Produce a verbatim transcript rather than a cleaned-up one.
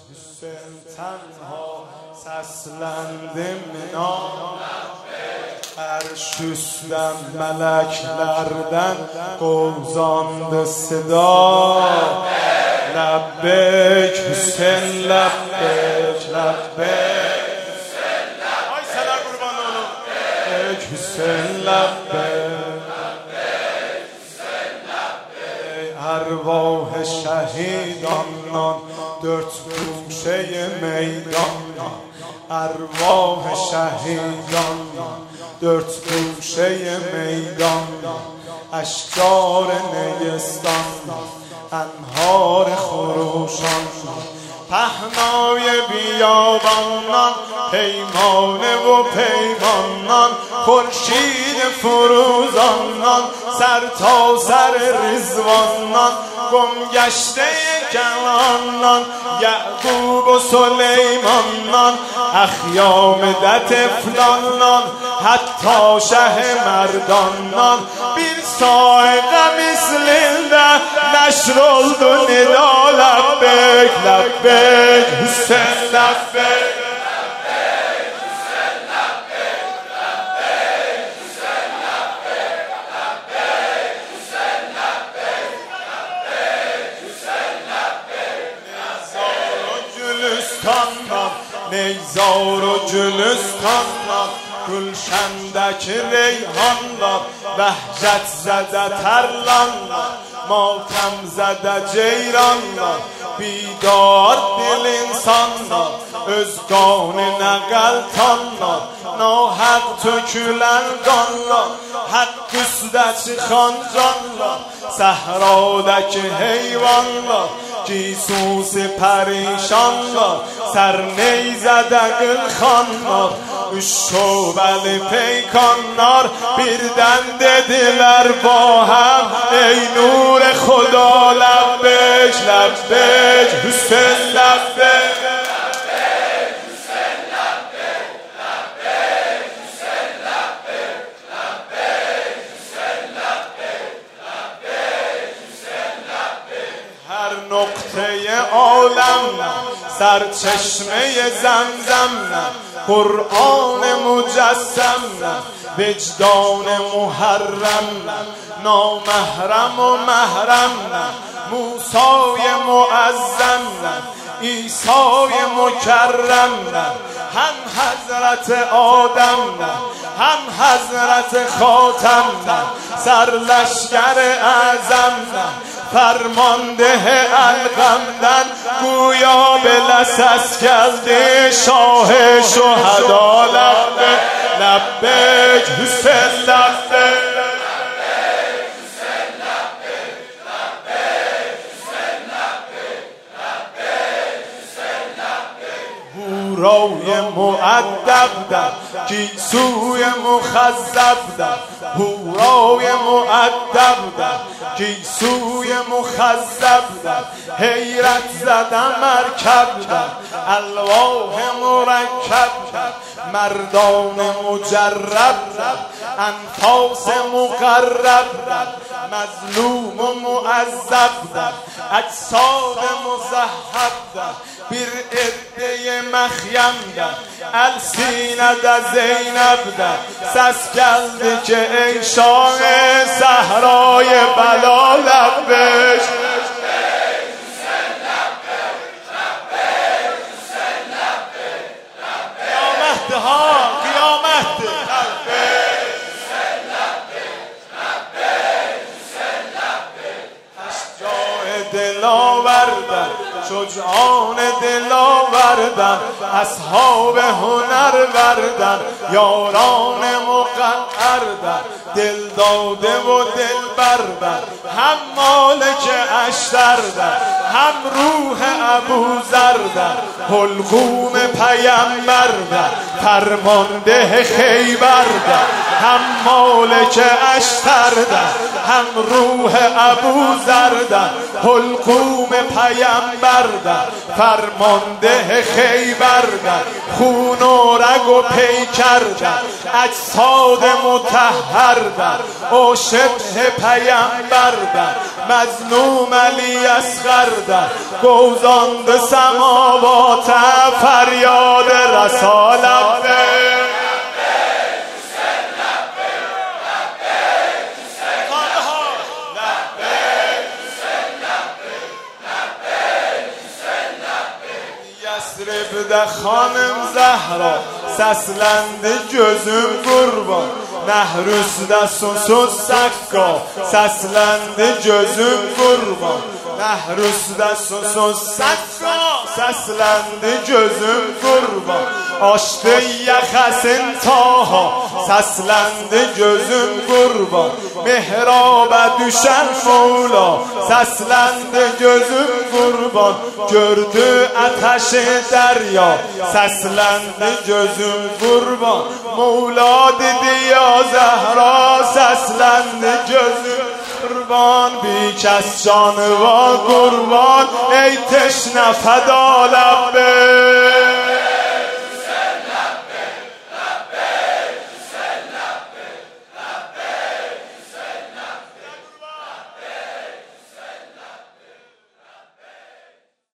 Hüseyin tenha seslendi minan, Erş üstten meleklerden kovzandı seda. Lebbeyk Hüseyin lebbeyk lebbeyk Hüseyin lebbeyk. Ay sana kurban olun. Lebbeyk Hüseyin lebbeyk lebbeyk Hüseyin lebbeyk. Ervah şehidandan dört guşe meydandan, Ervah şehidandan dört guşe meydandan, اشجار نیستان انهار خروشان، پهنای بیابانان پیمانه و پیمانان، خورشید فروزانان سر تا سر رضوانان، گمگشته کلانان یعقوب و سلیمانان، اخیام ده طفلانان حتی شه مردانان، bir sahiqe mislinde neşroldu nida. Lebbeyk lebbeyk Hüseyin lebbeyk lebbeyk Hüseyin lebbeyk lebbeyk Hüseyin lebbeyk lebbeyk Hüseyin lebbeyk lebbeyk Hüseyin lebbeyk. Neyzar o Gülistan'dan, Neyzar o Gülistan'dan, Gülşendeki reyhanlar vehşet zede terlanlar، ماتم زده ceyranlar بیدار دل insanlar، özgan نقلتانlar ناحق tökülen qanlar، haqq üstə çıxan canlar، səhradakı heyvanlar gisusi perişanlar، sər neyzədə qılxanlar، üç şöbəli peykanlar birdən dediler با هم ey nur خدا لبیک لبیک حسین لبیک لبیک حسین لبیک لبیک حسین لبیک لبیک حسین لبیک لبیک حسین لبیک. هر نقطه عالم سرچشمه زمزم، قرآن مجسم، وجدان محرم، نامحرم و محرم، موسای معظم، عیسای مکرم، هم حضرت آدم هم حضرت خاتم، سرلشکر اعظم، فرمانده الغمدن، گویا به لسس کرده شاه شهدا. لبیک لبیک حسین لبیک لبیک حسین لبیک لبیک حسین لبیک لبیک حسین لبیک. هورای مؤدب در گیسوی مخضب در، هورای مؤدب در گیسوی مخضب در، حیرت زده مرکب در الواح مرکب در، مردان مجرب در انفاس مقرب در، مظلوم و معذب در اجساد مذهب در، bir عده مخیم در السینه زینب در، ses geldi که ای شاه صحرای بلا. لبیک ها قیامت اشجاع دل آوردن، شجعان دل آوردن، اصحاب هنر وردن، یاران مقعر در دل داده و دل بردن، هم مالک اشتر در هم روح ابوذر در، حلقوم پیمبر در فرمانده خیبر در، هم مالک اشتردن هم روح ابو زردن حلقوم پیمبردن فرمانده خیبردن خون و رگ و پیکردن اجساد مطهردن او شبه پیمبردن مظلوم علی اصغردن گوزاند سماوات فریاد رسالت ده خانم زهرا سسلنده جزم قربان نهروس ده سوسو سکا سسلنده جزم قربان نهروس ده سوسو سکا سسلنده جزم قربان آشته یخس انتاها سسلنده جزم قربان مهراب دوشن مولا سسلنده جزم قربان گرد اتش دریا سسلنده جزم قربان مولاد دیا زهرا سسلنده جزم قربان بی کس جان و قربان ای تشنه فدا لبه